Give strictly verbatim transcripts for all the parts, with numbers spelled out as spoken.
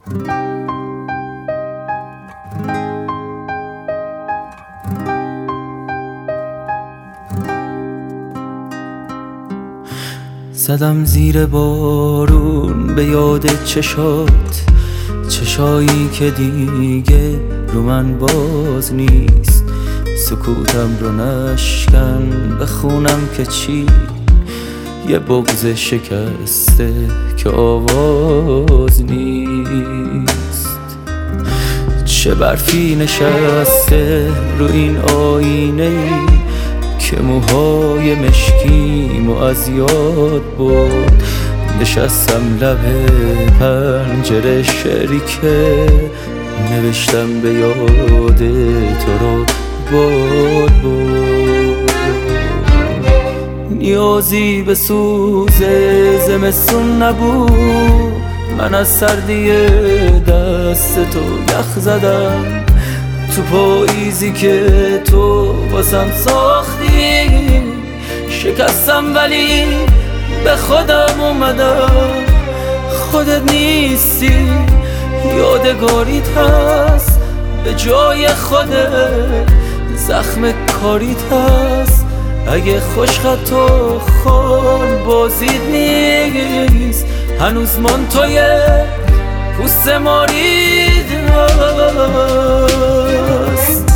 زدم زیر بارون به یاد چشات، چشایی که دیگه رو من باز نیست. سکوتم رو نشکن بخونم که چی، یه بغض شکسته که آواز نیست. چه برفی نشسته رو این آینه ای که موهای مشکیمو از یاد برد. نشستم لب پنجره شعری که نوشتم به یاد تو رو باد برد. نیازی به سوز زمستون نبود، من از سردی دست تو یخ زدم. تو پاییزی که تو واسم ساختی شکستم، ولی به خودم اومدم. خودت نیستی، یادگاریت هست به جای خودت، زخم کاریت هست. اگه خوشخط و خال بازید نیست، هنوز من توی پوست مارید هست.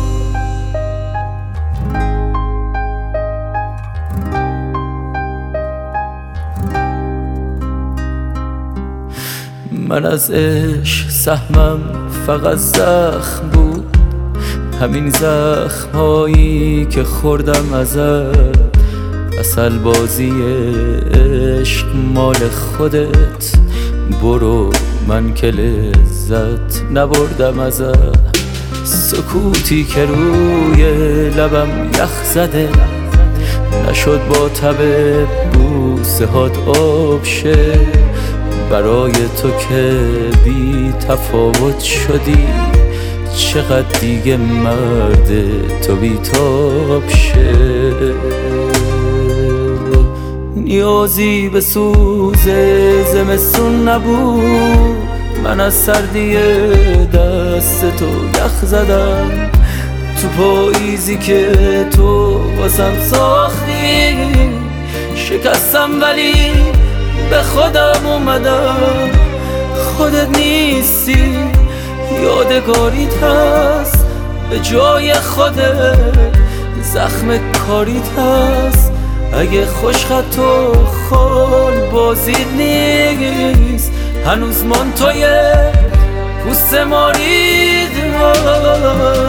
من از عشق سهمم فقط زخم بود، همین زخم هایی که خوردم ازت. عسل بازی عشق مال خودت، برو من که لذت نبردم ازت. سکوتی که روی لبم یخ زده، نشد با تب بوسه هات آب شه. برای تو که بی تفاوت شدی، چقدر دیگه مرد تو بی تاب شه. نیازی به سوز زمستون نبود، من از سردی دست تو یخ زدم. تو پاییزی که تو واسم ساختی شکستم، ولی به خودم اومدم. خودت نیستی، یادگاریت هست به جای خودت، زخم کاریت هست. اگه خوشخط و خال بازید نیست، هنوز من توی پوست مارید هست.